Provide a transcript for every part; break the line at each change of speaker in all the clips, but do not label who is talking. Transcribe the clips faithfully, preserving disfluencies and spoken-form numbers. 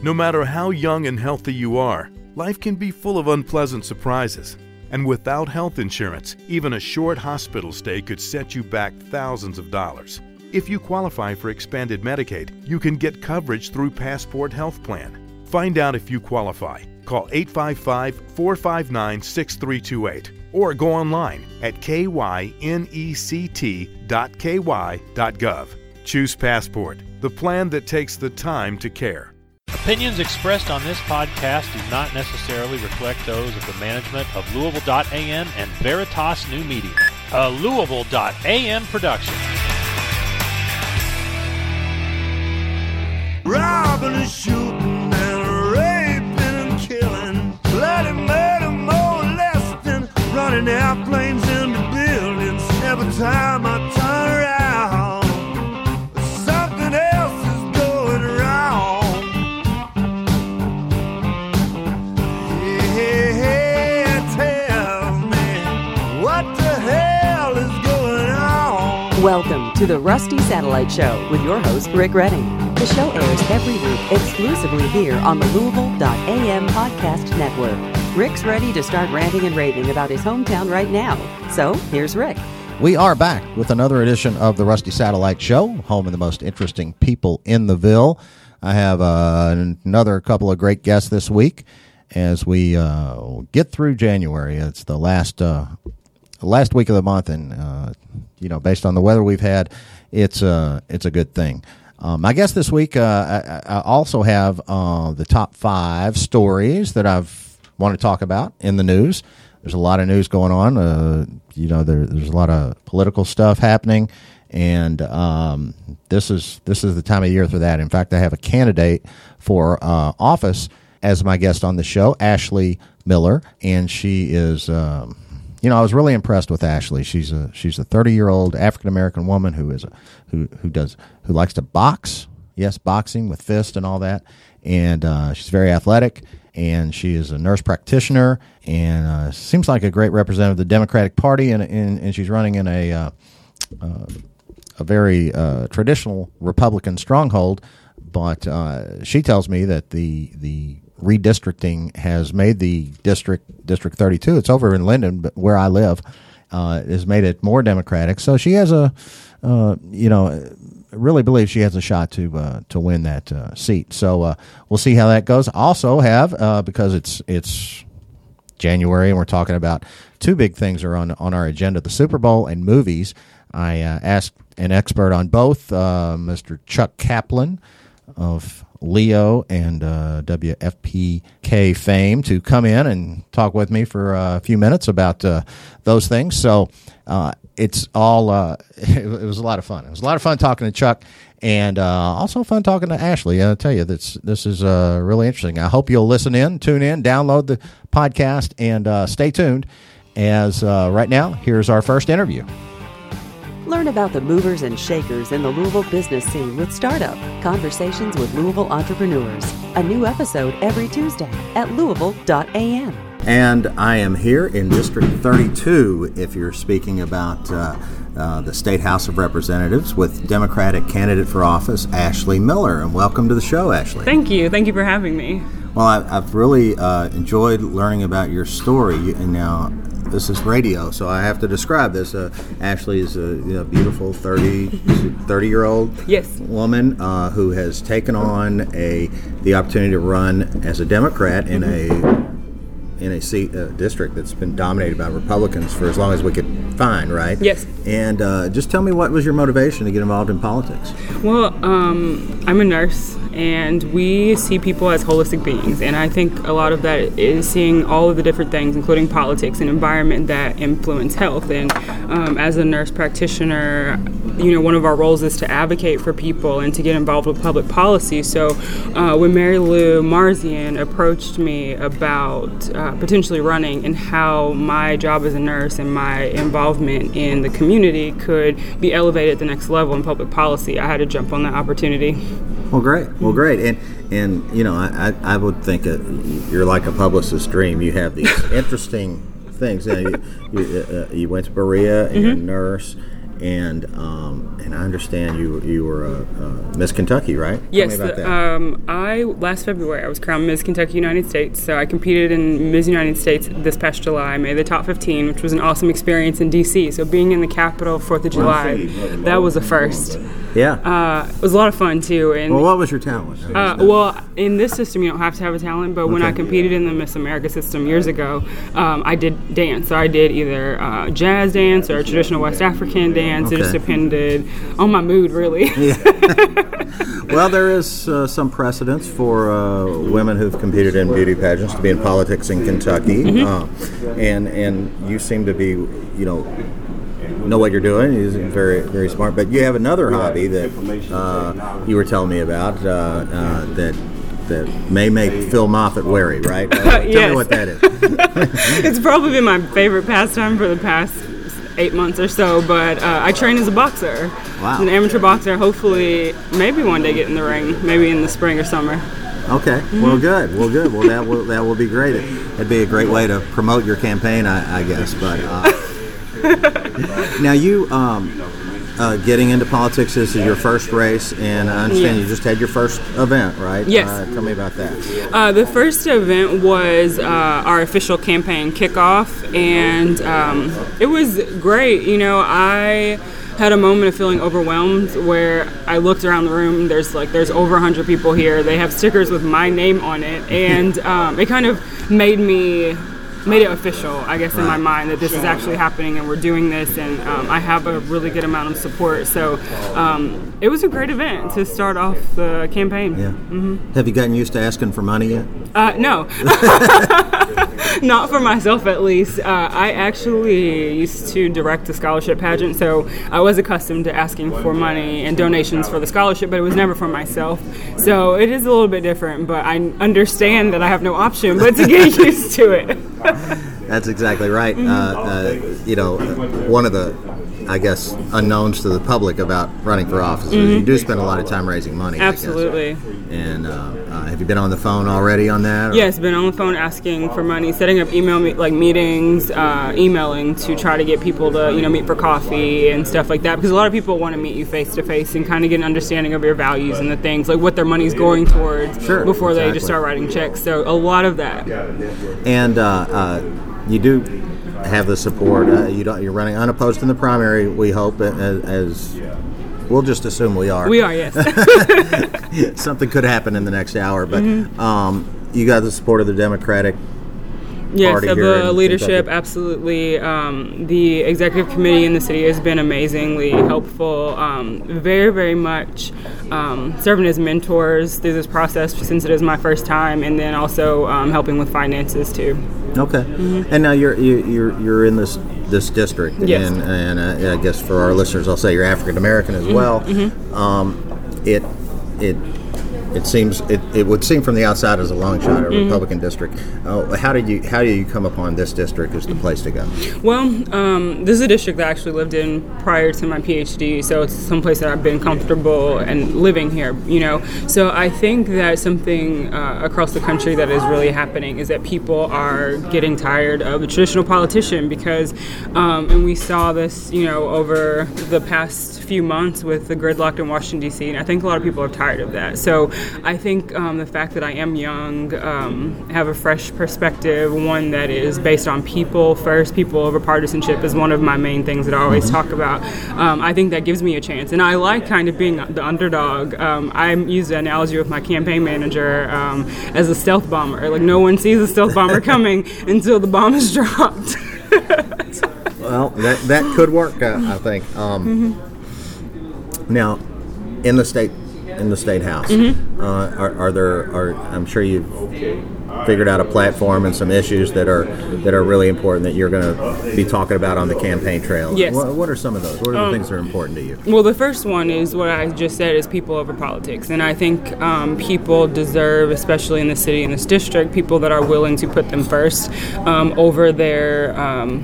No matter how young and healthy you are, life can be full of unpleasant surprises. And without health insurance, even a short hospital stay could set you back thousands of dollars. If you qualify for expanded Medicaid, you can get coverage through Passport Health Plan. Find out if you qualify. Call eight five five, four five nine, six three two eight or go online at k y nect dot k y dot gov. Choose Passport, the plan that takes the time to care.
Opinions expressed on this podcast do not necessarily reflect those of the management of Louisville dot A M and Veritas New Media, a Louisville dot A M production.
Robbing and shooting and raping and killing, bloody murder, molesting, running airplanes into buildings. Every time I turn around, something else is going wrong. Yeah, tell me, what the hell is going on?
Welcome to the Rusty Satellite Show with your host, Rick Redding. The show airs every week exclusively here on the Louisville dot A M podcast network. Rick's ready to start ranting and raving about his hometown right now. So, here's Rick.
We are back with another edition of the Rusty Satellite Show, home of the most interesting people in the Ville. I have uh, another couple of great guests this week as we uh, get through January. It's the last uh, last week of the month, and uh, you know, based on the weather we've had, it's uh, it's a good thing. Um, I guess this week uh, I, I also have uh, the top five stories that I've want to talk about in the news. There's a lot of news going on. Uh, you know, there, there's a lot of political stuff happening, and um, this is this is the time of year for that. In fact, I have a candidate for uh, office as my guest on the show, Ashley Miller, and she is. Um, You know, I was really impressed with Ashley. She's a she's a thirty-year-old African-American woman who is a who who does who likes to box. Yes, boxing with fists and all that. And uh, she's very athletic, and she is a nurse practitioner, and uh, seems like a great representative of the Democratic Party. And and, and she's running in a uh, uh, a very uh, traditional Republican stronghold. But uh, she tells me that the the redistricting has made the district, District thirty-two, it's over in Linden, but where I live, uh, has made it more Democratic. So she has a, uh, you know, really believes she has a shot to uh, to win that uh, seat. So uh, we'll see how that goes. Also have, uh, because it's it's January and we're talking about two big things are on, on our agenda, the Super Bowl and movies. I uh, asked an expert on both, uh, Mister Chuck Kaplan of Leo and uh, W F P K fame, to come in and talk with me for uh, a few minutes about uh, those things. So uh, it's all, uh, it was a lot of fun. It was a lot of fun talking to Chuck, and uh, also fun talking to Ashley. I'll tell you, this, this is uh, really interesting. I hope you'll listen in, tune in, download the podcast, and uh, stay tuned, as uh, right now, here's our first interview.
Learn about the movers and shakers in the Louisville business scene with Startup, Conversations with Louisville Entrepreneurs. A new episode every Tuesday at Louisville dot A M.
And I am here in District thirty-two, if you're speaking about uh, uh, the State House of Representatives, with Democratic candidate for office, Ashley Miller. And welcome to the show, Ashley.
Thank you. Thank you for having me.
Well, I, I've really uh, enjoyed learning about your story. And now, this is radio, so I have to describe this. Uh, Ashley is a you know, beautiful thirty-year-old
yes.
woman uh, who has taken on a the opportunity to run as a Democrat in a in a seat, uh, district that's been dominated by Republicans for as long as we could find, right?
Yes.
And uh, just tell me, what was your motivation to get involved in politics?
Well, um, I'm a nurse, and we see people as holistic beings, and I think a lot of that is seeing all of the different things, including politics and environment, that influence health. And um, as a nurse practitioner, you know, one of our roles is to advocate for people and to get involved with public policy. So uh, when Mary Lou Marzian approached me about uh, potentially running, and how my job as a nurse and my involvement in the community could be elevated at the next level in public policy, I had to jump on that opportunity.
Well, great. Well, great. And, and you know, I, I would think that you're like a publicist's dream. You have these interesting things. You, know, you, you, uh, you went to Berea, and mm-hmm. you're a nurse, and um, and I understand you you were a, a Miss Kentucky, right?
Yes.
Tell me about
the,
that.
Um, I last February I was crowned Miss Kentucky United States. So I competed in Miss United States this past July. I made the top fifteen, which was an awesome experience in D C. So being in the Capitol Fourth of July, that was a first.
Yeah.
Uh, it was a lot of fun too. And
well, what was your talent?
Uh, well, in this system, you don't have to have a talent, but when
Okay.
I competed in the Miss America system years ago, um, I did dance. So I did either uh, jazz dance or traditional West African dance. It just
Okay.
depended on my mood, really.
Well, there is uh, some precedence for uh, women who've competed in beauty pageants to be in politics in Kentucky,
Mm-hmm.
uh, and and you seem to be, you know, know what you're doing. You're very very smart. But you have another hobby that uh, you were telling me about uh, uh, that that may make Phil Moffitt wary, right? Uh, tell
Yes.
me what that is.
It's probably been my favorite pastime for the past eight months or so, but uh, I train as a boxer.
Wow.
As an amateur boxer, hopefully, maybe one day get in the ring, maybe in the spring or summer.
Okay.
Mm-hmm.
Well, good. Well, good. Well, that will that will be great. It, it'd be a great way to promote your campaign, I, I guess. But uh, now you um, uh, getting into politics. This is your first race, and I understand
Yes.
you just had your first event, right?
Yes.
Uh, tell me about that.
Uh, the first event was uh, our official campaign kickoff, and um, it was great. You know, I had a moment of feeling overwhelmed where I looked around the room. There's like there's over one hundred people here. They have stickers with my name on it, and um, it kind of made me made it official, I guess, in my mind that this is actually happening and we're doing this, and um, I have a really good amount of support. So um, it was a great event to start off the campaign.
Yeah. Mm-hmm. Have you gotten used to asking for money yet?
Uh, no. Not for myself, at least. Uh, I actually used to direct a scholarship pageant, so I was accustomed to asking for money and donations for the scholarship, but it was never for myself. So it is a little bit different, but I understand that I have no option but to get used to it.
That's exactly right. Uh, uh, you know, one of the, I guess, unknowns to the public about running for office is you do spend a lot of time raising money.
Absolutely.
I guess. And uh, uh, have you been on the phone already on that? or-
Yes, been on the phone asking for money, setting up email me- like meetings, uh, emailing to try to get people to you know meet for coffee and stuff like that. Because a lot of people want to meet you face to face and kind of get an understanding of your values and the things like what their money's going towards
Sure,
before they
exactly.
just start writing checks. So a lot of that.
And uh, uh, you do have the support. Uh, you don't, you're running unopposed in the primary, we hope, as, as we'll just assume we are.
We are, yes.
Something could happen in the next hour, but
Mm-hmm.
um, you got the support of the Democratic
Yes,
party
of
here
the
in
leadership,
Kentucky.
absolutely. Um, the executive committee in the city has been amazingly helpful, um, very, very much um, serving as mentors through this process since it is my first time, and then also um, helping with finances too.
Okay, and now you're you, you're you're in this this district,
Yes.
and and uh, I guess for our listeners, I'll say you're African American as well. Um, it it. It seems it, it would seem from the outside as a long shot, a Republican district. Uh, how did you how did you come upon this district as the place to go?
Well, um, this is a district that I actually lived in prior to my PhD, so it's someplace that I've been comfortable and living here, you know. So I think that something uh, across the country that is really happening is that people are getting tired of the traditional politician because, um, and we saw this, you know, over the past few months with the gridlock in Washington, D C, and I think a lot of people are tired of that. So I think um, the fact that I am young, um, have a fresh perspective, one that is based on people first, people over partisanship is one of my main things that I always talk about. Um, I think that gives me a chance. And I like kind of being the underdog. Um, I use the analogy with my campaign manager um, as a stealth bomber. Like no one sees a stealth bomber coming until the bomb is dropped.
Well, that that could work, uh, I think. Um, Now, in the state in the state house, uh, are, are there? Are I'm sure you've figured out a platform and some issues that are that are really important that you're going to be talking about on the campaign trail.
Yes.
What, what are some of those? What are the things that are important to you?
Well, the first one is what I just said is people over politics. And I think um, people deserve, especially in the city and this district, people that are willing to put them first um, over their... Um,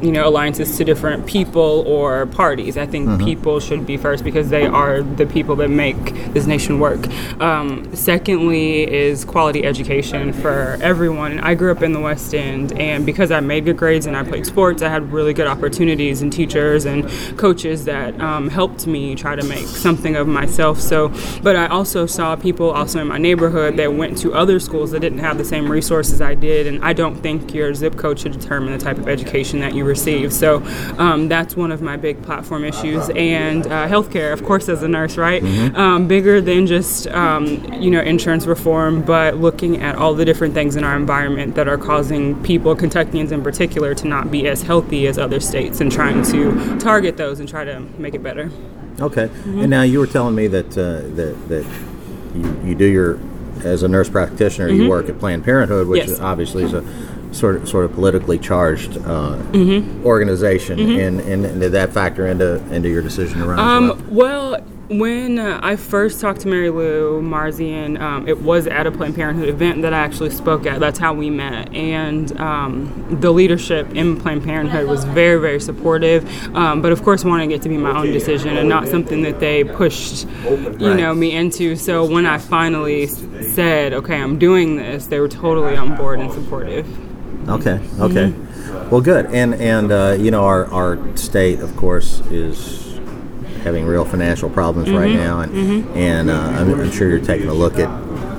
you know, alliances to different people or parties. I think
Mm-hmm.
people should be first because they are the people that make this nation work. Um, secondly is quality education for everyone. And I grew up in the West End, and because I made good grades and I played sports, I had really good opportunities and teachers and coaches that um, helped me try to make something of myself. So, but I also saw people also in my neighborhood that went to other schools that didn't have the same resources I did, and I don't think your zip code should determine the type of education that you receive. So um, that's one of my big platform issues. And uh, healthcare, of course, as a nurse, right? Mm-hmm. Um, bigger than just um, you know insurance reform, but looking at all the different things in our environment that are causing people, Kentuckians in particular, to not be as healthy as other states, and trying to target those and try to make it better.
Okay. Mm-hmm. And now you were telling me that uh, that that you, you do your as a nurse practitioner, mm-hmm. you work at Planned Parenthood, which
yes.
obviously is a sort of sort of politically charged uh,
mm-hmm.
organization,
mm-hmm.
and, and and did that factor into into your decision around?
Um,
as well?
well, when uh, I first talked to Mary Lou Marzian, um, it was at a Planned Parenthood event that I actually spoke at. That's how we met, and um, the leadership in Planned Parenthood was very, very supportive. Um, but of course, wanting it to be my own decision and not something that they pushed, you know, me into. So when I finally said, "Okay, I'm doing this," they were totally on board and supportive.
Okay. Okay. Mm-hmm. Well, good. And and uh, you know, our our state, of course, is having real financial problems mm-hmm. right now, and mm-hmm. and uh, I'm, I'm sure you're taking a look at,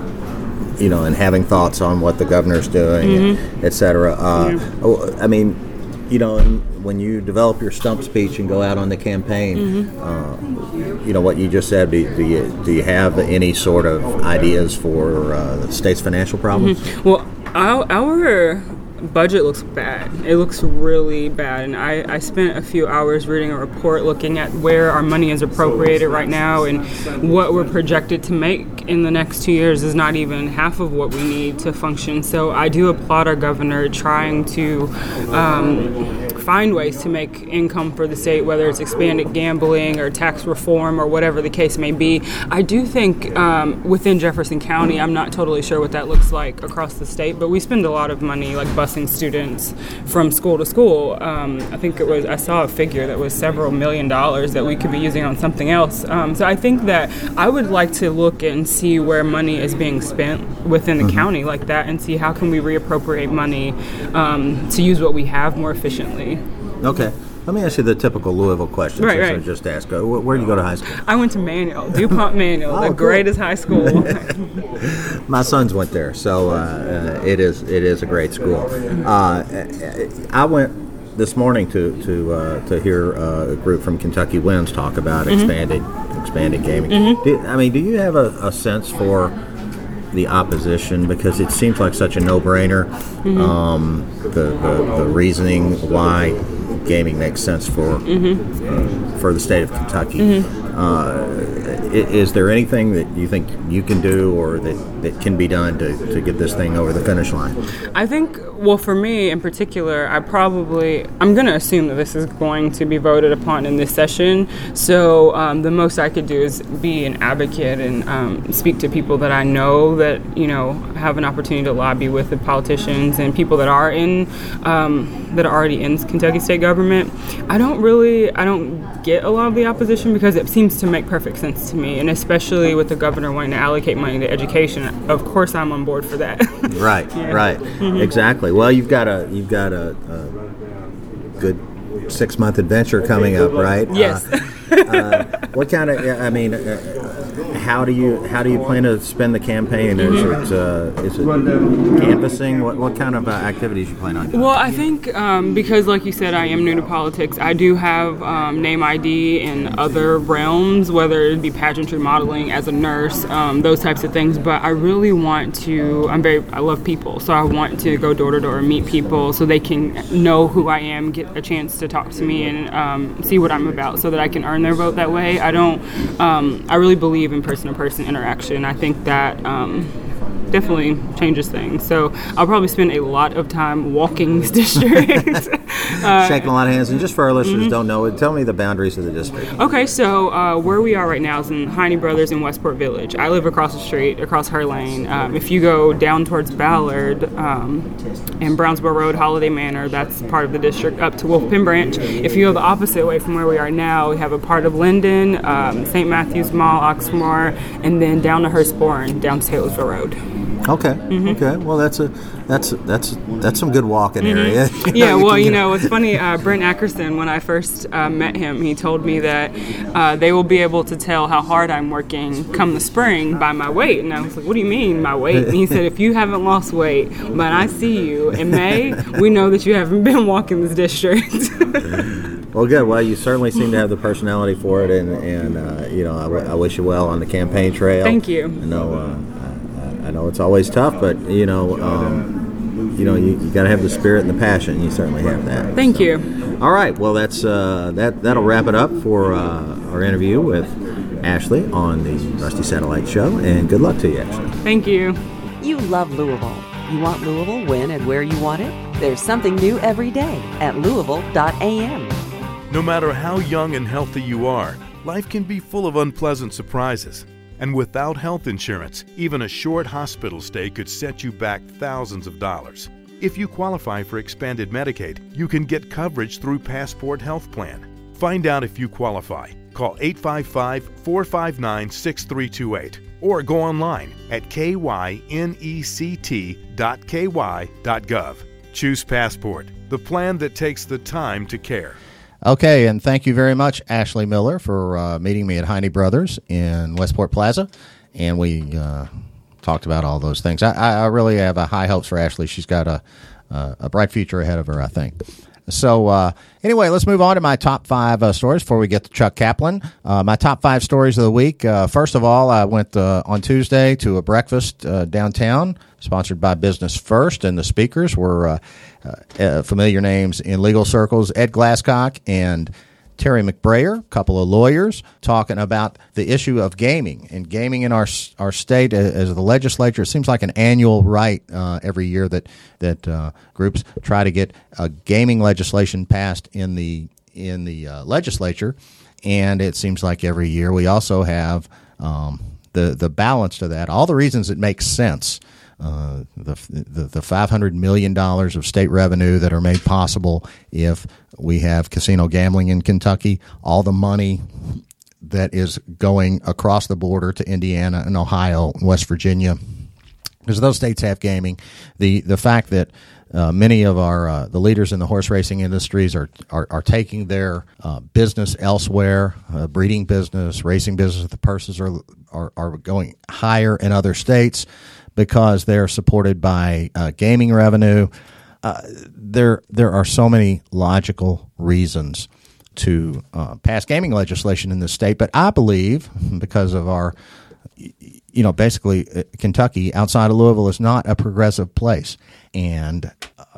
you know, and having thoughts on what the governor's doing, mm-hmm. et cetera. Uh, yeah. I mean, you know, when you develop your stump speech and go out on the campaign, mm-hmm. uh, you know, what you just said, do, do you do you have any sort of ideas for uh, the state's financial problems?
Mm-hmm. Well, our, our budget looks bad. It looks really bad, and I, I spent a few hours reading a report looking at where our money is appropriated right now, and what we're projected to make in the next two years is not even half of what we need to function. So I do applaud our governor trying to um, find ways to make income for the state, whether it's expanded gambling or tax reform or whatever the case may be. I do think um, within Jefferson County, I'm not totally sure what that looks like across the state, but we spend a lot of money like busing students from school to school. Um, I think it was, I saw a figure that was several million dollars that we could be using on something else. Um, so I think that I would like to look and see where money is being spent within the mm-hmm. county like that, and see how can we reappropriate money um, to use what we have more efficiently.
Okay. Let me ask you the typical Louisville question.
Right,
since
right.
I just asked. Where did you go to high school?
I went to Manual, DuPont Manual,
oh,
the
cool.
greatest high school.
My sons went there, so uh, uh, it is it is a great school. Uh, I went this morning to to uh, to hear uh, a group from Kentucky Wins talk about mm-hmm. expanded expanded gaming. Mm-hmm. Do, I mean, do you have a, a sense for the opposition, because it seems like such a no-brainer, mm-hmm. um, the, the the reasoning why gaming makes sense for mm-hmm. uh, for the state of Kentucky. Mm-hmm. Uh, is there anything that you think you can do or that, that can be done to, to get this thing over the finish line?
I think, well, for me in particular, I probably, I'm going to assume that this is going to be voted upon in this session. So um, the most I could do is be an advocate and um, speak to people that I know that, you know, have an opportunity to lobby with the politicians and people that are in, um, that are already in Kentucky state government. I don't really, I don't get a lot of the opposition because it seems to make perfect sense to me, and especially with the governor wanting to allocate money to education, of course I'm on board for that.
Right,
yeah.
right, mm-hmm. exactly. Well, you've got a you've got a, a good six month adventure coming up, right?
Yes.
Uh, uh, what kind of? I mean, uh, how do you how do you plan to spend the campaign? Is mm-hmm. it uh, is it canvassing? What what kind of uh, activities you plan on doing?
Well, I think um, because, like you said, I am new to politics. I do have um, name I D in other realms, whether it be pageantry, modeling, as a nurse, um, those types of things. But I really want to. I'm very. I love people, so I want to go door to door and meet people so they can know who I am, get a chance to talk to me, and um, see what I'm about, so that I can earn their vote that way. I don't. Um, I really believe in person-to-person interaction. I think that um, definitely changes things. So I'll probably spend a lot of time walking this district Uh,
Shaking a lot of hands. And just for our listeners who mm-hmm. don't know, tell me the boundaries of the district.
Okay, so uh, where we are right now is in Heine Brothers in Westport Village. I live across the street, across her lane. Um, if you go down towards Ballard um, and Brownsboro Road, Holiday Manor, that's part of the district, up to Wolf Pen Branch. If you go the opposite way from where we are now, we have a part of Linden, um, Saint Matthews Mall, Oxmoor, and then down to Hurstbourne, down to Taylorsville Road.
Okay. Mm-hmm. Okay. Well, that's a that's that's that's some good walking
mm-hmm.
area.
you yeah. Know, you well, you know, it's funny. Uh, Brent Ackerson, when I first uh, met him, he told me that uh, they will be able to tell how hard I'm working come the spring by my weight. And I was like, "What do you mean, my weight?" And he said, "If you haven't lost weight, when I see you in May, we know that you haven't been walking this district."
Well, good. Well, you certainly seem to have the personality for it, and and uh, you know, I, w- I wish you well on the campaign trail.
Thank you.
I know. Uh, I know it's always tough, but you know, um, you know, you, you got to have the spirit and the passion. You certainly have that.
Thank
so.
you.
All right. Well, that's uh, that. That'll wrap it up for uh, our interview with Ashley on the Rusty Satellite Show. And good luck to you, Ashley.
Thank you.
You love Louisville. You want Louisville when and where you want it? There's something new every day at Louisville dot A M.
No matter how young and healthy you are, life can be full of unpleasant surprises. And without health insurance, even a short hospital stay could set you back thousands of dollars. If you qualify for expanded Medicaid, you can get coverage through Passport Health Plan. Find out if you qualify. Call eight five five, four five nine, six three two eight or go online at k y nect dot k y dot gov. Choose Passport, the plan that takes the time to care.
Okay, and thank you very much, Ashley Miller, for uh, meeting me at Heine Brothers in Westport Plaza. And we uh, talked about all those things. I, I really have a high hopes for Ashley. She's got a, uh, a bright future ahead of her, I think. So uh, anyway, let's move on to my top five uh, stories before we get to Chuck Kaplan. Uh, my top five stories of the week. Uh, first of all, I went uh, on Tuesday to a breakfast uh, downtown sponsored by Business First, and the speakers were uh, uh, familiar names in legal circles, Ed Glasscock and Terry McBrayer, a couple of lawyers, talking about the issue of gaming and gaming in our our state as the legislature. It seems like an annual right uh, every year that that uh, groups try to get a gaming legislation passed in the in the uh, legislature, and it seems like every year we also have um, the the balance to that. All the reasons it makes sense. Uh, the, the the five hundred million dollars of state revenue that are made possible if we have casino gambling in Kentucky, all the money that is going across the border to Indiana and Ohio and West Virginia, because those states have gaming. The the fact that uh, many of our uh, the leaders in the horse racing industries are are, are taking their uh, business elsewhere, uh, breeding business, racing business. The purses are are, are going higher in other states, because they're supported by uh, gaming revenue. Uh, there there are so many logical reasons to uh, pass gaming legislation in this state, but I believe because of our, you know, basically uh, Kentucky outside of Louisville is not a progressive place. And uh,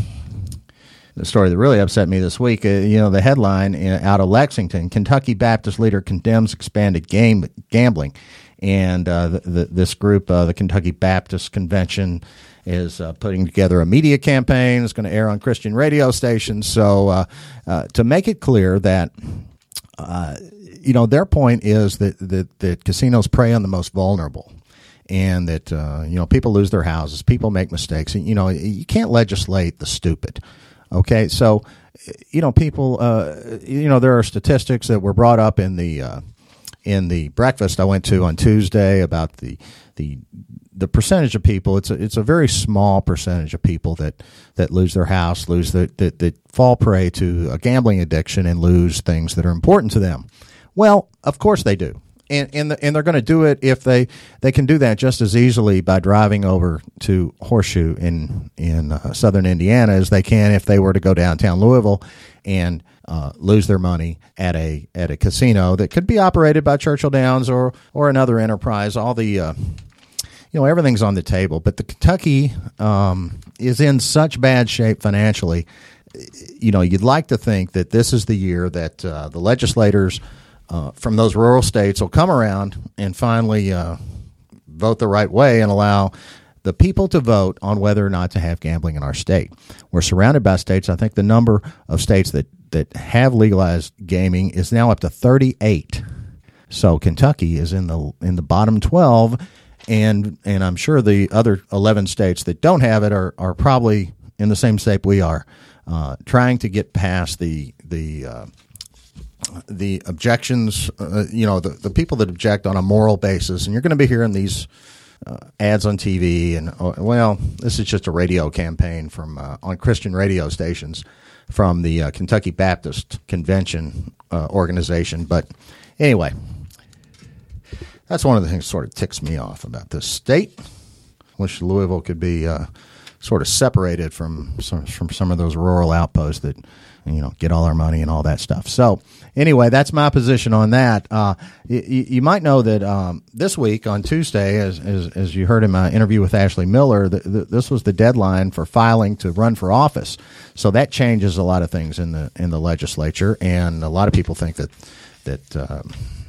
the story that really upset me this week, uh, you know, the headline uh, out of Lexington, Kentucky Baptist leader condemns expanded game gambling. And uh, the, the, this group, uh, the Kentucky Baptist Convention, is uh, putting together a media campaign. It's going to air on Christian radio stations. So uh, uh, to make it clear that, uh, you know, their point is that, that, that casinos prey on the most vulnerable, and that, uh, you know, people lose their houses, people make mistakes. And, you know, you can't legislate the stupid. Okay, so, you know, people, uh, you know, there are statistics that were brought up in the uh, in the breakfast I went to on Tuesday about the the the percentage of people. It's a it's a very small percentage of people that, that lose their house, lose the, that that fall prey to a gambling addiction and lose things that are important to them. Well, of course they do. And and, the, and they're going to do it if they, they can do that just as easily by driving over to Horseshoe in in uh, southern Indiana as they can if they were to go downtown Louisville and uh, lose their money at a at a casino that could be operated by Churchill Downs or or another enterprise. All the uh, you know, everything's on the table, but the Kentucky um, is in such bad shape financially. You know, you'd like to think that this is the year that uh, the legislators Uh, from those rural states will come around and finally uh, vote the right way and allow the people to vote on whether or not to have gambling in our state. We're surrounded by states. I think the number of states that, that have legalized gaming is now up to thirty-eight. So Kentucky is in the in the bottom twelve, and and I'm sure the other eleven states that don't have it are, are probably in the same shape we are, uh, trying to get past the the uh, the objections, uh, you know, the, the people that object on a moral basis. And you're going to be hearing these uh, ads on T V. And, uh, well, this is just a radio campaign from uh, on Christian radio stations from the uh, Kentucky Baptist Convention uh, organization. But anyway, that's one of the things that sort of ticks me off about this state. Wish Louisville could be uh, sort of separated from some, from some of those rural outposts that, you know, get all our money and all that stuff. So anyway, that's my position on that. Uh, you, you might know that um, this week on Tuesday, as, as as you heard in my interview with Ashley Miller, the, the, this was the deadline for filing to run for office. So that changes a lot of things in the in the legislature, and a lot of people think that that uh,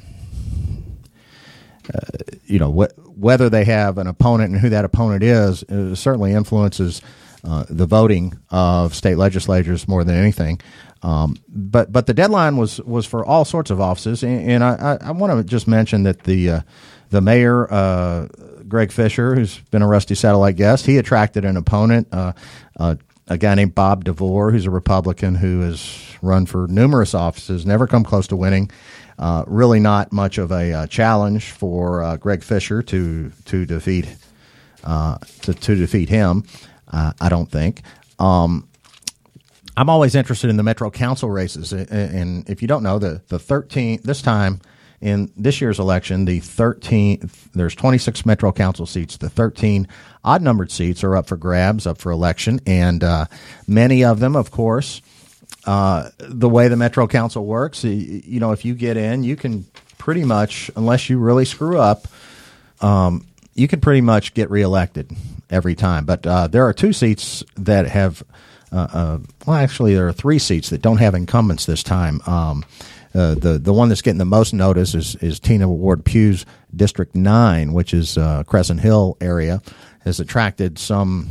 uh, you know wh- whether they have an opponent and who that opponent is, it certainly influences Uh, the voting of state legislatures more than anything. Um, but but the deadline was, was for all sorts of offices. And, and I, I, I want to just mention that the uh, the mayor, uh, Greg Fisher, who's been a Rusty Satellite guest, he attracted an opponent, uh, uh, a guy named Bob DeVore, who's a Republican who has run for numerous offices, never come close to winning. Uh, really not much of a uh, challenge for uh, Greg Fisher to to defeat uh, to, to defeat him. Uh, I don't think. Um, I'm always interested in the Metro Council races, and if you don't know, the the thirteenth this time in this year's election, the thirteenth there's twenty-six Metro Council seats. The thirteen odd-numbered seats are up for grabs, up for election, and uh, many of them, of course, uh, the way the Metro Council works, you know, if you get in, you can pretty much, unless you really screw up, um, you can pretty much get reelected every time. But uh, there are two seats that have, uh, uh, well, actually, there are three seats that don't have incumbents this time. Um, uh, the the one that's getting the most notice is, is Tina Ward Pugh's District nine, which is uh, Crescent Hill area, has attracted some,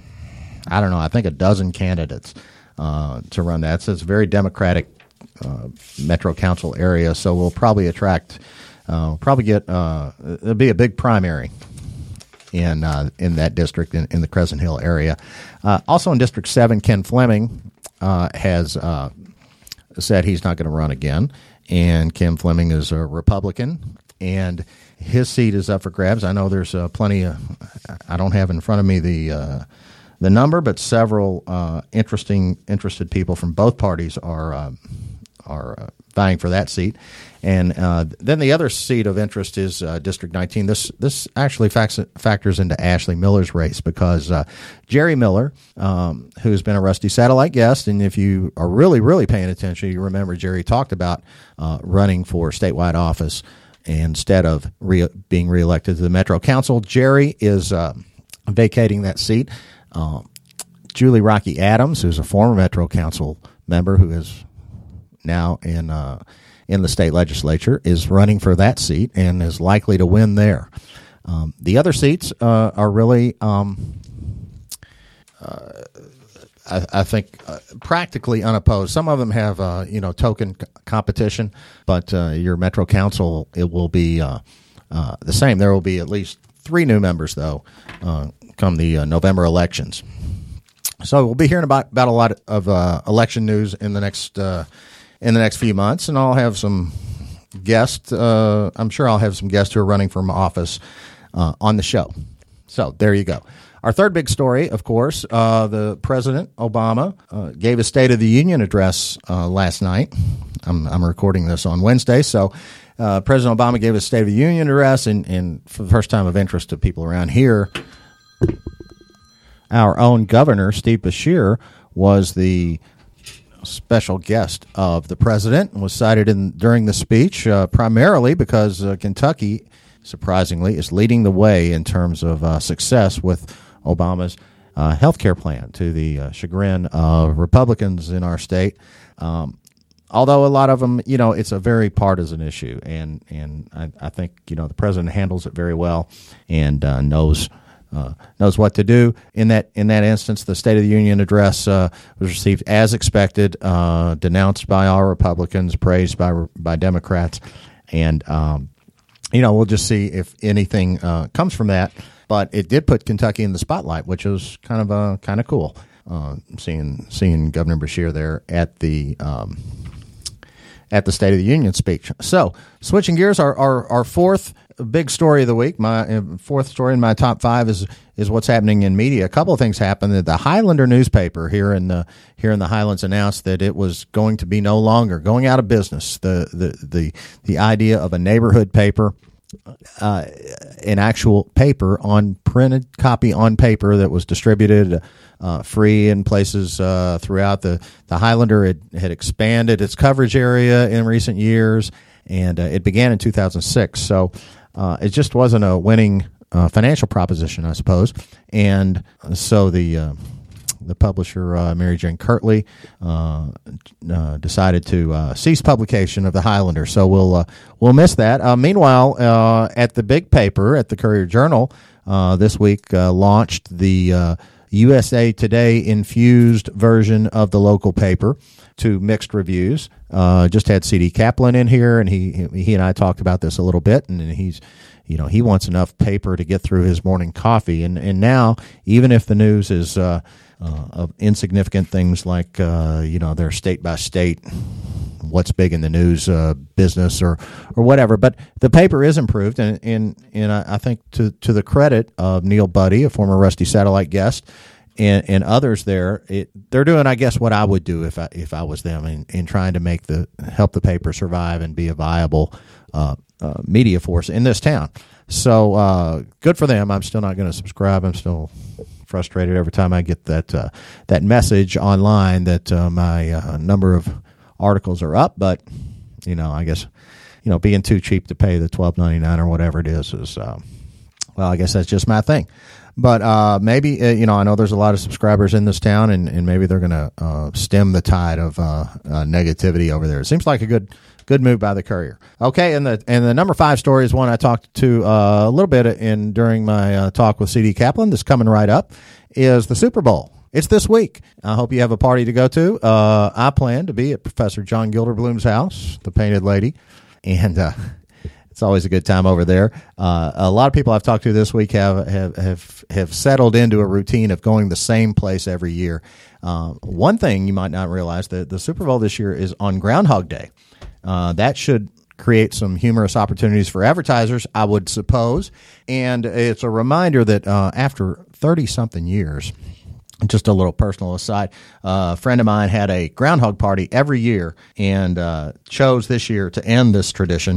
I don't know, I think a dozen candidates uh, to run that. So it's a very Democratic uh, Metro Council area, so we'll probably attract, uh, we'll probably get, uh, it'll be a big primary in uh, in that district, in, in the Crescent Hill area. Uh, also in District seven, Ken Fleming uh, has uh, said he's not going to run again. And Ken Fleming is a Republican, and his seat is up for grabs. I know there's uh, plenty of, I don't have in front of me the uh, the number, but several uh, interesting, interested people from both parties are, uh, are uh, vying for that seat. And uh, then the other seat of interest is uh, District nineteen. This this actually facts, factors into Ashley Miller's race because uh, Jerry Miller, um, who's been a Rusty Satellite guest, and if you are really, really paying attention, you remember Jerry talked about uh, running for statewide office instead of re- being reelected to the Metro Council. Jerry is uh, vacating that seat. Uh, Julie Rocky Adams, who's a former Metro Council member who is now in uh, in the state legislature, is running for that seat and is likely to win there. Um, the other seats uh, are really, um, uh, I, I think, uh, practically unopposed. Some of them have, uh, you know, token c- competition, but uh, your Metro Council, it will be uh, uh, the same. There will be at least three new members, though, uh, come the uh, November elections. So we'll be hearing about, about a lot of uh, election news in the next uh, in the next few months, and I'll have some guests. Uh, I'm sure I'll have some guests who are running for office uh, on the show. So there you go. Our third big story, of course, uh, the President Obama uh, gave a State of the Union address uh, last night. I'm, I'm recording this on Wednesday, so uh, President Obama gave a State of the Union address, and, and for the first time of interest to people around here, our own governor, Steve Beshear, was the special guest of the president and was cited in during the speech uh, primarily because uh, Kentucky, surprisingly, is leading the way in terms of uh, success with Obama's uh, health care plan, to the uh, chagrin of Republicans in our state. Um, although a lot of them, you know, it's a very partisan issue, and and I, I think, you know, the president handles it very well and uh, knows uh, knows what to do. In that in that instance, the State of the Union address uh, was received as expected, uh, denounced by all Republicans, praised by by Democrats, and um, you know we'll just see if anything uh, comes from that. But it did put Kentucky in the spotlight, which was kind of uh, kind of cool. Uh, seeing seeing Governor Beshear there at the um, at the State of the Union speech. So, switching gears, our, our, our fourth big story of the week, my uh, fourth story in my top five is is what's happening in media. A couple of things happened. The Highlander newspaper here in the here in the Highlands announced that it was going to be no longer going out of business. The the the the idea of a neighborhood paper. Uh, an actual paper on printed copy on paper that was distributed uh, free in places uh, throughout the the Highlander had, had expanded its coverage area in recent years, and uh, it began in two thousand six. So uh, it just wasn't a winning uh, financial proposition, I suppose, and so the uh, the publisher, uh, Mary Jane Kirtley, uh, uh, decided to uh, cease publication of the Highlander. So we'll uh, we'll miss that. Uh, meanwhile, uh, at the big paper, at the Courier Journal, uh, this week uh, launched the uh, U S A Today infused version of the local paper to mixed reviews. Uh, just had C D Kaplan in here, and he he and I talked about this a little bit, and he's. You know, he wants enough paper to get through his morning coffee. And, and now, even if the news is uh, uh, of insignificant things like, uh, you know, their state-by-state, what's big in the news uh, business or or whatever, but the paper is improved. And, and, and I, I think to, to the credit of Neil Buddy, a former Rusty Satellite guest, and, and others there, it, they're doing, I guess, what I would do if I, if I was them in, in trying to make the help the paper survive and be a viable uh Uh, media force in this town. So uh, good for them. I'm still not going to subscribe. I'm still frustrated every time I get that uh, that message online that uh, my uh, number of articles are up. But you know, I guess you know being too cheap to pay the twelve ninety-nine or whatever it is is uh, well, I guess that's just my thing. But uh, maybe uh, you know, I know there's a lot of subscribers in this town, and, and maybe they're going to uh, stem the tide of uh, uh, negativity over there. It seems like a good. Good move by the Courier. Okay, and the and the number five story is one I talked to uh, a little bit in during my uh, talk with C D Kaplan. That's coming right up is the Super Bowl. It's this week. I hope you have a party to go to. Uh, I plan to be at Professor John Gilderbloom's house, the Painted Lady, and uh, it's always a good time over there. Uh, a lot of people I've talked to this week have have have, have settled into a routine of going the same place every year. Uh, one thing you might not realize, that the Super Bowl this year is on Groundhog Day. Uh, that should create some humorous opportunities for advertisers, I would suppose. And it's a reminder that uh, after thirty-something years, just a little personal aside, uh, a friend of mine had a groundhog party every year and uh, chose this year to end this tradition.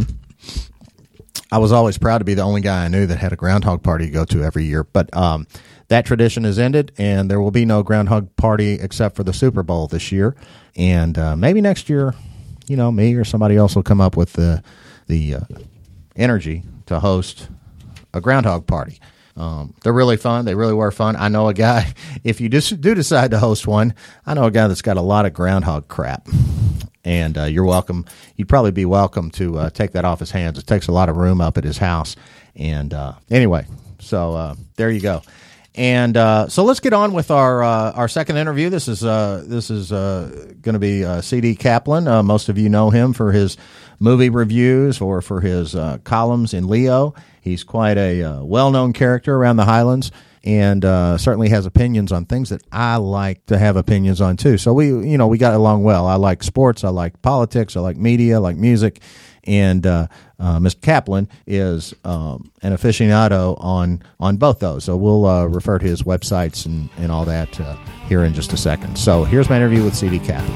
I was always proud to be the only guy I knew that had a groundhog party to go to every year. But um, that tradition has ended, and there will be no groundhog party except for the Super Bowl this year. And uh, maybe next year, you know, me or somebody else will come up with the the uh, energy to host a groundhog party. Um, they're really fun. They really were fun. I know a guy, if you just do decide to host one, I know a guy that's got a lot of groundhog crap. And uh, you're welcome. You'd probably be welcome to uh, take that off his hands. It takes a lot of room up at his house. And uh, anyway, so uh, there you go. And uh, so let's get on with our uh, our second interview. This is uh, this is uh, going to be uh, C D Kaplan. Uh, most of you know him for his movie reviews or for his uh, columns in Leo. He's quite a uh, well-known character around the Highlands, and uh, certainly has opinions on things that I like to have opinions on too. So we, you know, we got along well. I like sports, I like politics, I like media, I like music. And uh, uh, Mister Kaplan is um, an aficionado on on both those. So we'll uh, refer to his websites and, and all that uh, here in just a second. So here's my interview with C D Kaplan.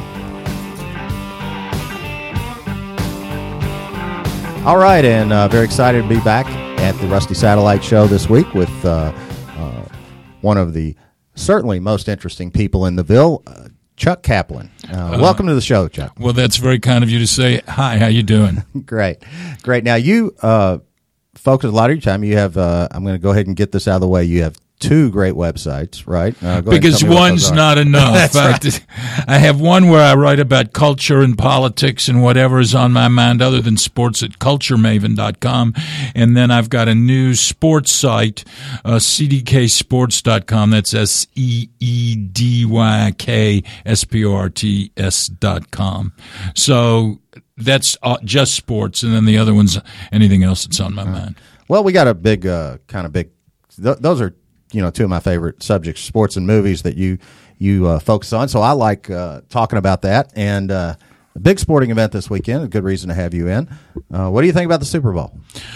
All right, and uh, very excited to be back at the Rusty Satellite Show this week with uh, uh, one of the certainly most interesting people in the Ville, uh, Chuck Kaplan. Uh, uh, welcome to the show, Chuck.
Well, that's very kind of you to say. Hi, how you doing?
Great. Great. Now, you uh, focus a lot of your time. You have, uh, I'm going to go ahead and get this out of the way. You have two great websites, right? Uh, go ahead and
Because
tell me what
one's
those are.
not enough. I,
right.
I have one where I write about culture and politics and whatever is on my mind other than sports at culture maven dot com. And then I've got a new sports site, uh, c d k sports dot com. That's S E E D Y K S P O R T S dot com. So that's uh, just sports, and then the other one's anything else that's on my mind.
Well, we got a big, uh, kind of big, th- those are, you know, two of my favorite subjects, sports and movies that you you uh, focus on. So I like uh, talking about that. And uh, a big sporting event this weekend, a good reason to have you in. Uh, what do you think about the Super Bowl?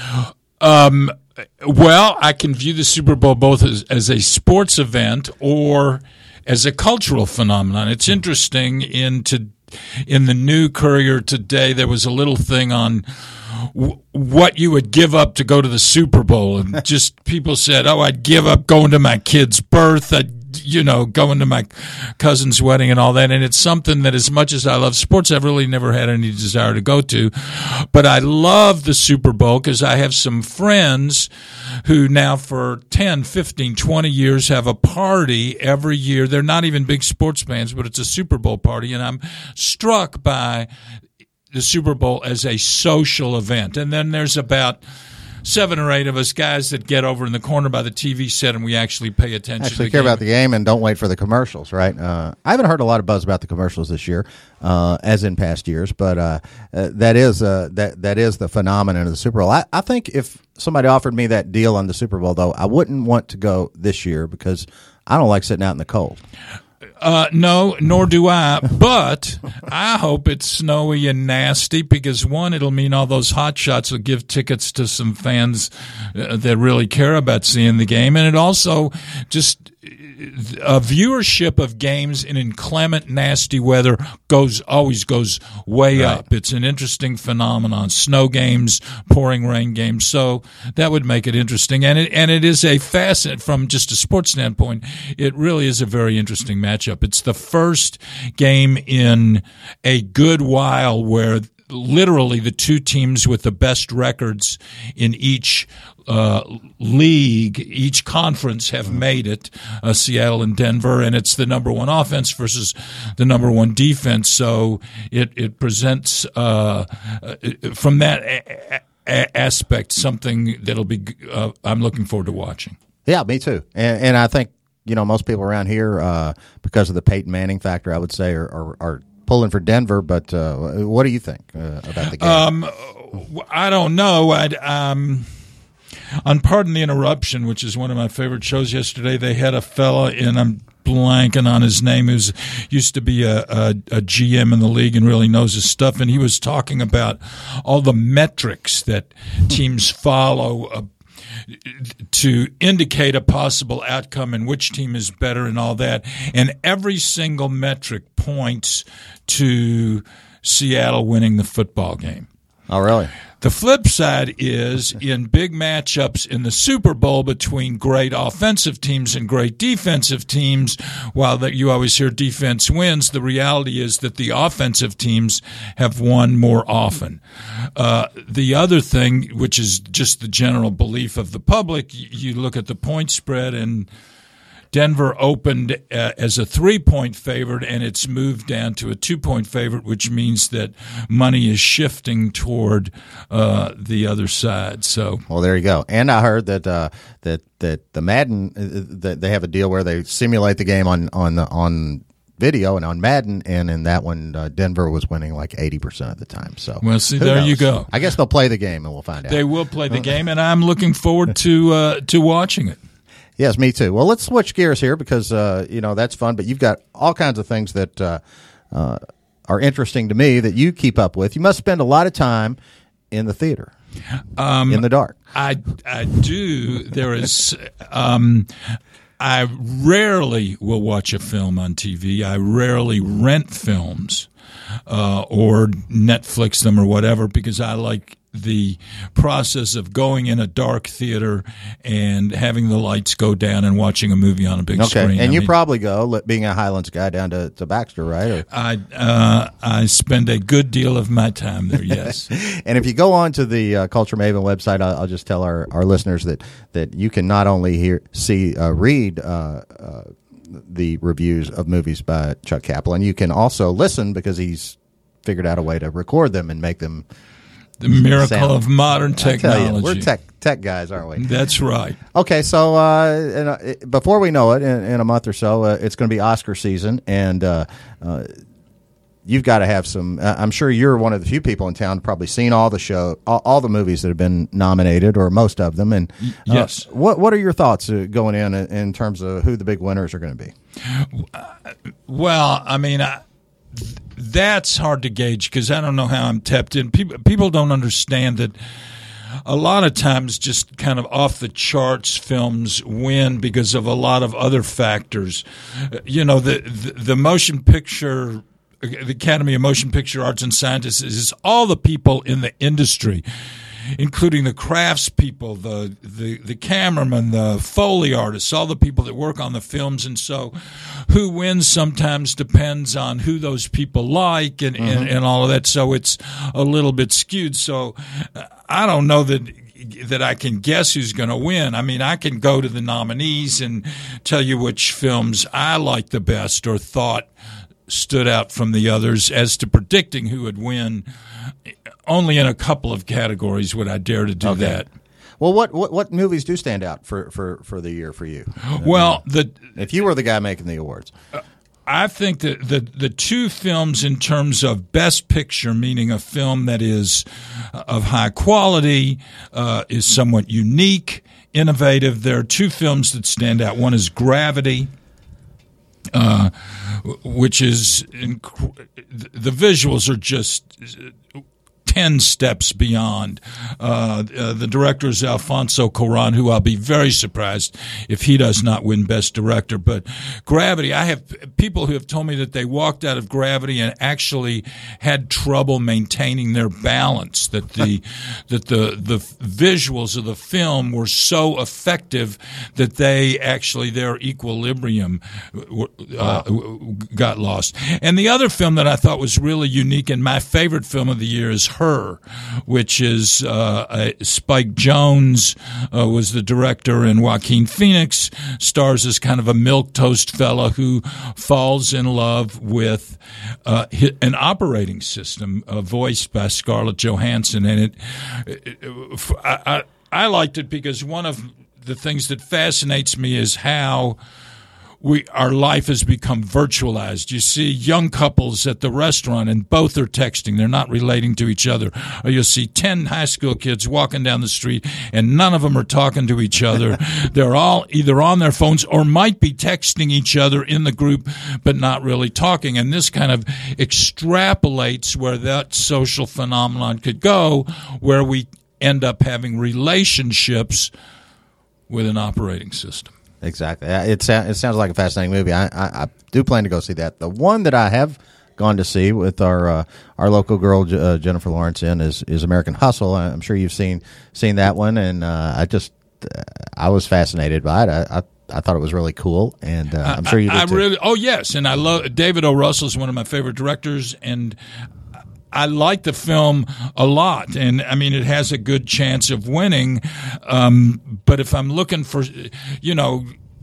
Um, well, I can view the Super Bowl both as, as a sports event or as a cultural phenomenon. It's interesting in to, in the New Courier today, there was a little thing on w- what you would give up to go to the Super Bowl. And just people said, oh, I'd give up going to my kid's birth. I'd, you know, going to my cousin's wedding and all that. And it's something that as much as I love sports, I've really never had any desire to go to. But I love the Super Bowl because I have some friends who now for ten, fifteen, twenty years have a party every year. They're not even big sports fans, but it's a Super Bowl party. And I'm struck by the Super Bowl as a social event. And then there's about seven or eight of us guys that get over in the corner by the T V set and we actually pay attention
Actually
to the
care
game.
about the game and don't wait for the commercials, right? Uh, I haven't heard a lot of buzz about the commercials this year, uh, as in past years, but uh, uh, that is uh, that that is the phenomenon of the Super Bowl. I, I think if somebody offered me that deal on the Super Bowl, though, I wouldn't want to go this year because I don't like sitting out in the cold.
Uh, no, nor do I, but I hope it's snowy and nasty because, one, it'll mean all those hot shots will give tickets to some fans uh, that really care about seeing the game, and it also just a viewership of games in inclement, nasty weather goes always goes way
Right.
up. It's an interesting phenomenon. Snow games, pouring rain games, so that would make it interesting. And it and it is a fascinating from just a sports standpoint. It really is a very interesting matchup. It's the first game in a good while where literally the two teams with the best records in each uh, league, each conference have made it, uh, Seattle and Denver, and it's the number one offense versus the number one defense. So it, it presents, uh, from that a- a- aspect, something that'll be, uh, I'm looking forward to watching.
Yeah, me too. And, and I think, you know, most people around here, uh, because of the Peyton Manning factor, I would say, are, are, are pulling for Denver. But uh, what do you think uh, about the game?
Um, I don't know. I'd, um, on Pardon the Interruption, which is one of my favorite shows yesterday, they had a fella in, I'm blanking on his name, who's used to be a, a, a G M in the league and really knows his stuff, and he was talking about all the metrics that teams follow uh, to indicate a possible outcome and which team is better and all that. And every single metric points to Seattle winning the football game.
Oh, really?
The flip side is in big matchups in the Super Bowl between great offensive teams and great defensive teams, while that you always hear defense wins, the reality is that the offensive teams have won more often. Uh, the other thing, which is just the general belief of the public, you look at the point spread, and Denver opened uh, as a three-point favorite, and it's moved down to a two-point favorite, which means that money is shifting toward uh, the other side. So,
well, there you go. And I heard that uh, that that the Madden uh, that they have a deal where they simulate the game on on the, on video and on Madden, and in that one, uh, Denver was winning like eighty percent of the time. So,
well, see,
who
there
knows?
you go.
I guess they'll play the game, and we'll find out.
They will play the game, and I'm looking forward to uh, to watching it.
Yes, me too. Well, let's switch gears here because, uh, you know, that's fun, but you've got all kinds of things that uh, uh, are interesting to me that you keep up with. You must spend a lot of time in the theater,
um,
in the dark.
I, I do. There is um, – I rarely will watch a film on T V. I rarely rent films uh, or Netflix them or whatever because I like the process of going in a dark theater and having the lights go down and watching a movie on a big
okay.
screen.
And
I
you
mean,
probably go, being a Highlands guy, down to, to Baxter, right? Or?
I uh, I spend a good deal of my time there, yes.
And if you go on to the uh, Culture Maven website, I'll, I'll just tell our, our listeners that, that you can not only hear, see, uh, read uh, uh, the reviews of movies by Chuck Kaplan, you can also listen because he's figured out a way to record them and make them
the miracle
sound.
of modern
I tell
technology.
you, we're tech tech guys, aren't we?
That's right.
Okay, so uh, and, uh, before we know it, in, in a month or so, uh, it's going to be Oscar season, and uh, uh, you've got to have some. Uh, I'm sure you're one of the few people in town probably seen all the show, all, all the movies that have been nominated, or most of them. And uh,
yes,
what what are your thoughts uh, going in in terms of who the big winners are going to be?
Well, I mean, I, that's hard to gauge because I don't know how I'm tapped in. People people don't understand that. A lot of times, just kind of off the charts films win because of a lot of other factors. You know, the the, the motion picture. The Academy of Motion Picture Arts and Sciences is all the people in the industry, including the craftspeople, the, the, the cameramen, the Foley artists, all the people that work on the films. And so who wins sometimes depends on who those people like and, mm-hmm. and, and all of that. So it's a little bit skewed. So I don't know that that I can guess who's going to win. I mean, I can go to the nominees and tell you which films I like the best or thought stood out from the others. As to predicting who would win, only in a couple of categories would I dare to do
okay.
that.
Well, what, what what movies do stand out for, for, for the year for you?
Well, the
if you were the guy making the awards,
uh, I think that the the two films in terms of best picture, meaning a film that is of high quality, uh, is somewhat unique, innovative. There are two films that stand out. One is Gravity. Uh, which is inc- the visuals are just ten steps beyond. Uh, uh, the director is Alfonso Cuarón, who I'll be very surprised if he does not win Best Director. But Gravity, I have people who have told me that they walked out of Gravity and actually had trouble maintaining their balance. That the that the the visuals of the film were so effective that they actually their equilibrium uh, got lost. And the other film that I thought was really unique and my favorite film of the year is Her, which is uh, a, Spike Jonze uh, was the director, and Joaquin Phoenix stars as kind of a milquetoast fella who falls in love with uh, an operating system uh, voiced by Scarlett Johansson. And it, it, it I, I, I liked it because one of the things that fascinates me is how We, our life has become virtualized. You see young couples at the restaurant and both are texting. They're not relating to each other. Or you'll see ten high school kids walking down the street and none of them are talking to each other. They're all either on their phones or might be texting each other in the group but not really talking. And this kind of extrapolates where that social phenomenon could go, where we end up having relationships with an operating system.
Exactly. It, it sounds like a fascinating movie. I, I, I do plan to go see that. The one that I have gone to see with our uh, our local girl uh, Jennifer Lawrence in is, is American Hustle. I'm sure you've seen seen that one, and uh, I just uh, I was fascinated by it. I, I I thought it was really cool, and uh, I'm sure you did
I, I
too.
really. Oh yes, and I love David O. Russell is one of my favorite directors, and I like the film a lot, and I mean, it has a good chance of winning. Um, but if I'm looking for, you know,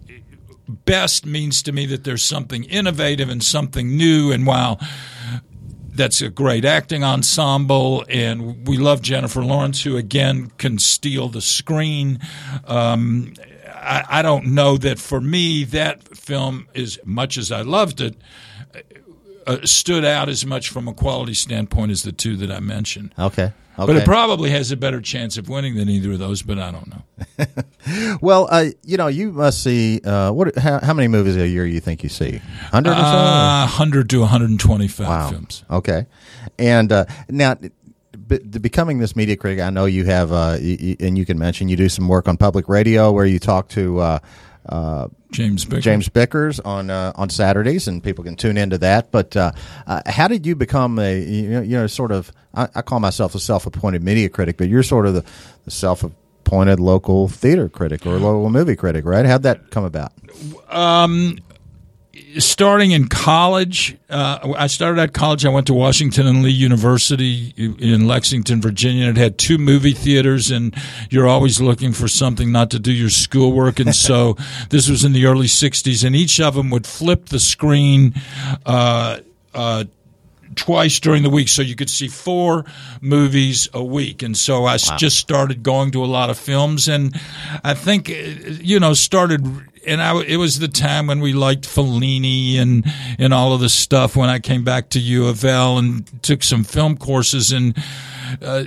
best means to me that there's something innovative and something new. And while that's a great acting ensemble, and we love Jennifer Lawrence, who again can steal the screen. Um, I, I don't know that for me that film, as much as I loved it, Uh, stood out as much from a quality standpoint as the two that I mentioned.
Okay. Okay.
But it probably has a better chance of winning than either of those, but I don't know.
Well, uh, you know, you must see, uh, what? How, how many movies a year you think you see? one hundred or so?
Uh, one hundred to one hundred twenty-five
wow.
films.
Okay. And uh, now, b- becoming this media critic, I know you have, uh, y- y- and you can mention you do some work on public radio where you talk to uh, uh,
James Bickers.
James Bickers on uh, on Saturdays, and people can tune into that. But uh, uh, how did you become a you know, you know sort of I, I call myself a self-appointed media critic, but you're sort of the, the self-appointed local theater critic or local movie critic, right? How'd that come about?
Um, starting in college, uh, I started at college. I went to Washington and Lee University in Lexington, Virginia. It had two movie theaters, and you're always looking for something not to do your schoolwork. And so this was in the early sixties, and each of them would flip the screen uh, uh, twice during the week, so you could see four movies a week. And so I wow. just started going to a lot of films, and I think, you know, started – and I, it was the time when we liked Fellini and, and all of this stuff when I came back to U of L and took some film courses. And uh,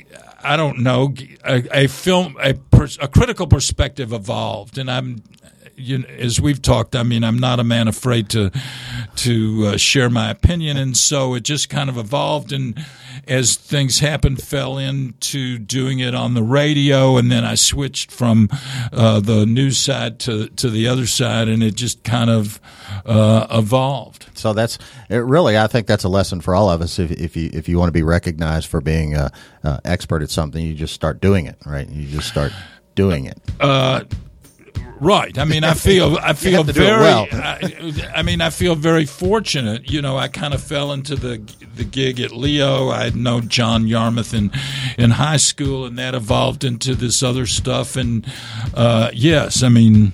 I don't know, a, a film, a, pers- a critical perspective evolved. And I'm, you know, as we've talked, I mean, I'm not a man afraid to to uh, share my opinion. And so it just kind of evolved. And as things happened, fell into doing it on the radio, and then I switched from uh, the news side to to the other side, and it just kind of uh, evolved.
So that's it. Really, I think that's a lesson for all of us. If, if you if you want to be recognized for being an uh, expert at something, you just start doing it, right? You just start doing it.
Uh, Right. I mean, I feel I feel very.
Well.
I, I mean, I feel very fortunate. You know, I kind of fell into the the gig at Leo. I had known John Yarmouth in in high school, and that evolved into this other stuff. And uh, yes, I mean,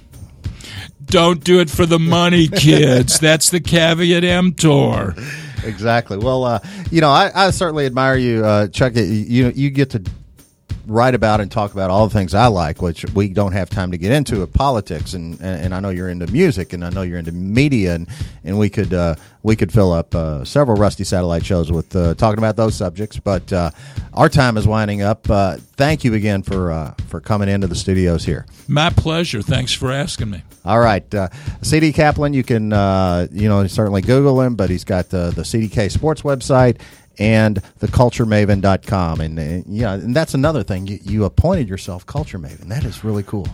don't do it for the money, kids. That's the caveat emptor.
Exactly. Well, uh, you know, I, I certainly admire you, uh, Chuck. You you you get to write about and talk about all the things I like, which we don't have time to get into, of politics, and, and, and I know you're into music, and I know you're into media, and, and we could uh, we could fill up uh, several Rusty Satellite shows with uh, talking about those subjects. But uh, our time is winding up. Uh, thank you again for uh, for coming into the studios here.
My pleasure. Thanks for asking me.
All right, uh, C D Kaplan. You can uh, you know certainly Google him, but he's got the the C D K Sports website and the culture maven dot com. And, uh, yeah, and that's another thing. You, you appointed yourself Culture Maven. That is really cool.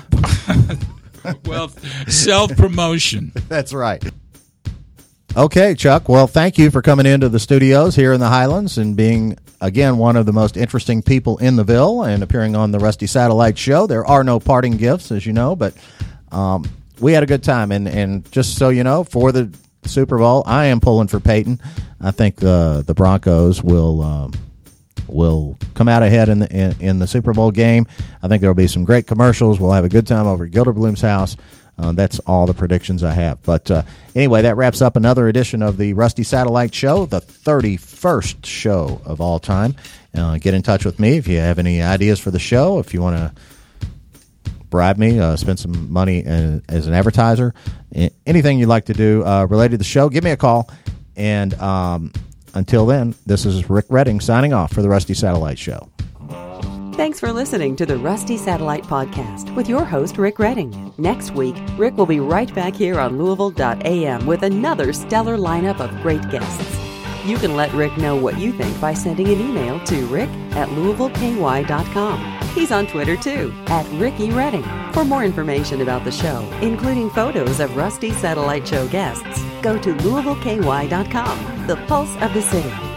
Well, self-promotion.
That's right. Okay, Chuck. Well, thank you for coming into the studios here in the Highlands and being, again, one of the most interesting people in the Ville and appearing on the Rusty Satellite Show. There are no parting gifts, as you know, but um, we had a good time. And, and just so you know, for the Super Bowl, I am pulling for Peyton. I think the the Broncos will um, will come out ahead in the in, in the Super Bowl game. I think there will be some great commercials. We'll have a good time over at Gilderbloom's house. Uh, that's all the predictions I have. But uh, anyway, that wraps up another edition of the Rusty Satellite Show, the thirty-first show of all time. Uh, get in touch with me if you have any ideas for the show. If you want to bribe me, uh, spend some money as, as an advertiser, anything you'd like to do uh, related to the show, give me a call. And um, until then, this is Rick Redding signing off for the Rusty Satellite Show.
Thanks for listening to the Rusty Satellite Podcast with your host, Rick Redding. Next week, Rick will be right back here on Louisville dot A M with another stellar lineup of great guests. You can let Rick know what you think by sending an email to rick at louisville k y dot com. He's on Twitter, too, at Ricky Redding. For more information about the show, including photos of Rusty Satellite Show guests, go to louisville k y dot com, the pulse of the city.